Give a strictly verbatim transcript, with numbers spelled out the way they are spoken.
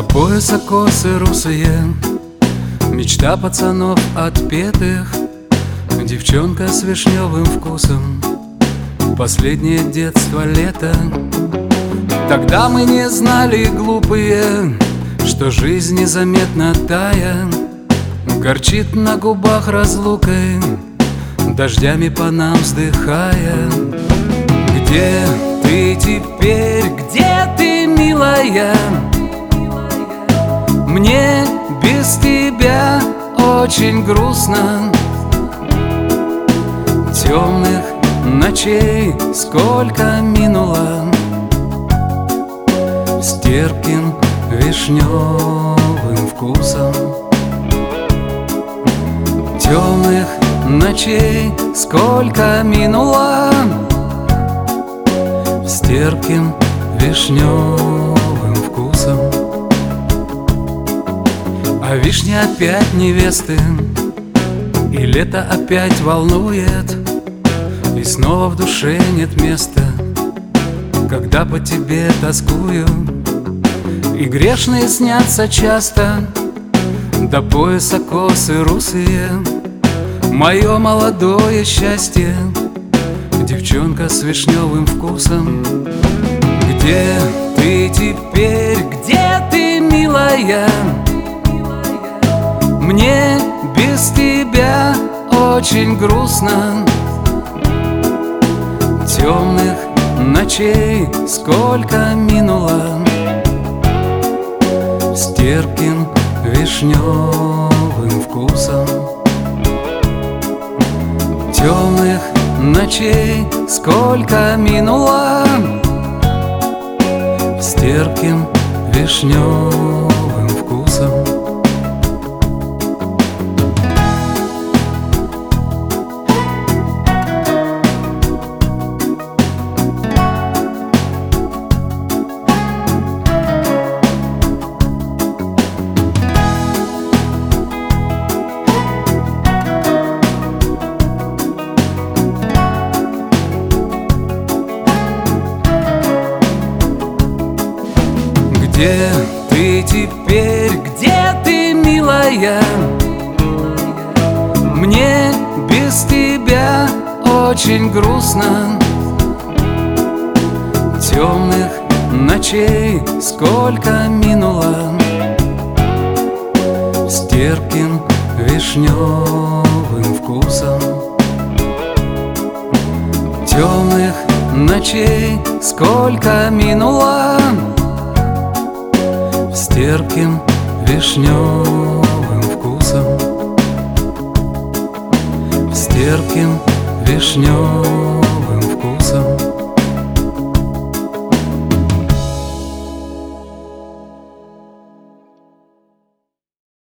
До пояса косы русые, мечта пацанов отпетых, девчонка с вишневым вкусом, последнее детство лето. Тогда мы не знали, глупые, что жизнь незаметно тая горчит на губах разлукой, дождями по нам вздыхая. Где ты теперь, где ты, милая? Мне без тебя очень грустно. Темных ночей сколько минуло, с терпким вишневым вкусом. Темных ночей сколько минуло, с терпким вишневым вкусом. А вишни опять невесты, и лето опять волнует, и снова в душе нет места, когда по тебе тоскую. И грешные снятся часто, до пояса косы русые, мое молодое счастье, девчонка с вишневым вкусом. Где ты теперь, где ты, милая? Мне без тебя очень грустно. Темных ночей сколько минуло, с терпким вишневым вкусом. Темных ночей сколько минуло, с терпким вишневым вкусом. Где ты теперь, где ты, милая? Мне без тебя очень грустно. Темных ночей сколько минуло, с терпким вишневым вкусом. Темных ночей сколько минуло, с терпким вишневым вкусом. С терпким вишневым